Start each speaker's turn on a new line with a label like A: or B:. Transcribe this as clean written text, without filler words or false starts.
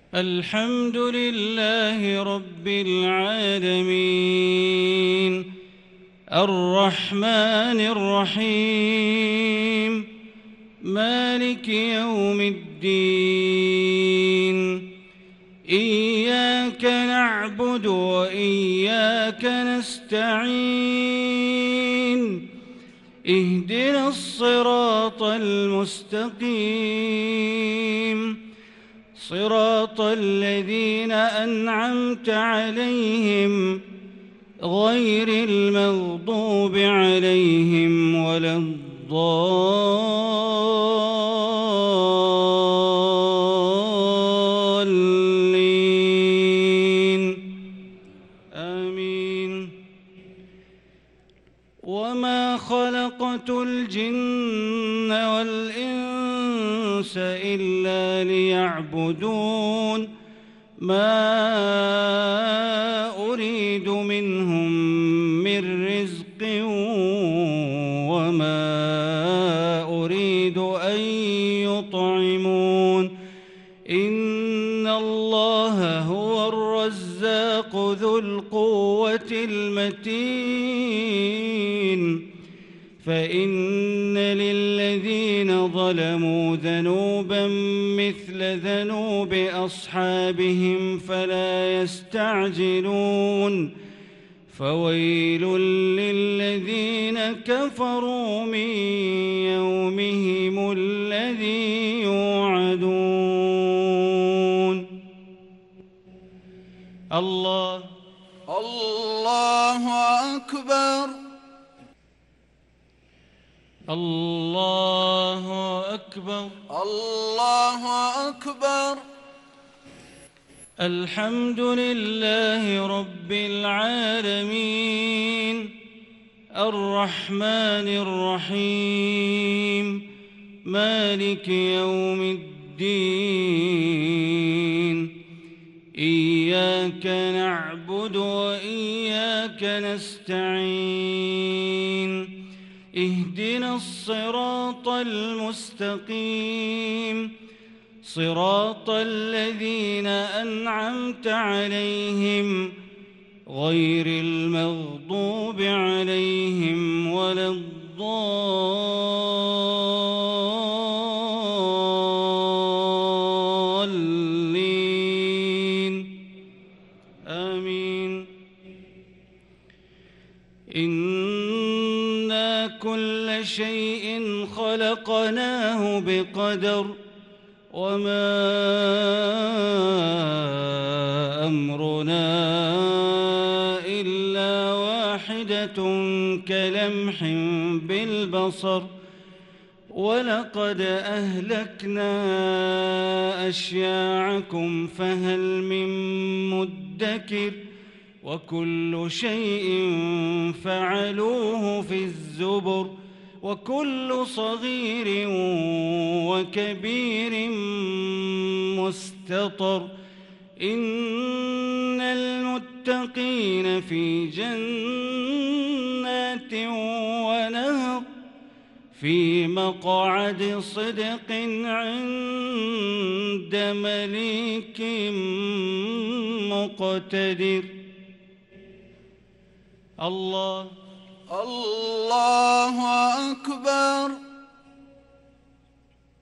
A: الحمد لله رب العالمين الرحمن الرحيم مالك يوم الدين إياك نعبد وإياك نستعين اهدنا الصراط المستقيم صراط الذين أنعمت عليهم غير المغضوب عليهم ولا الضالين آمين. وما خلقت الجن والإنس إلا ليعبدون ما أريد منهم من رزق وما أريد أن يطعمون إن الله هو الرزاق ذو القوة المتين فإن للذين ظلموا ذنوبا مثل ذنوب أصحابهم فلا يستعجلون فويل للذين كفروا من يومهم الذي يوعدون. الله
B: أكبر.
A: الله أكبر.
B: الله أكبر.
A: الحمد لله رب العالمين الرحمن الرحيم مالك يوم الدين إياك نعبد وإياك نستعين اهدنا الصراط المستقيم صراط الذين أنعمت عليهم غير المغضوب عليهم ولا الضالين آمين. إنا كل شيء خلقناه بقدر وما أمرنا إلا واحدة كلمح بالبصر ولقد أهلكنا أشياعكم فهل من مدكر وكل شيء فعلوه في الزبر وكل صغير وكبير مستطر إن المتقين في جنات ونهر في مقعد صدق عند مليك مقتدر. الله
B: أكبر.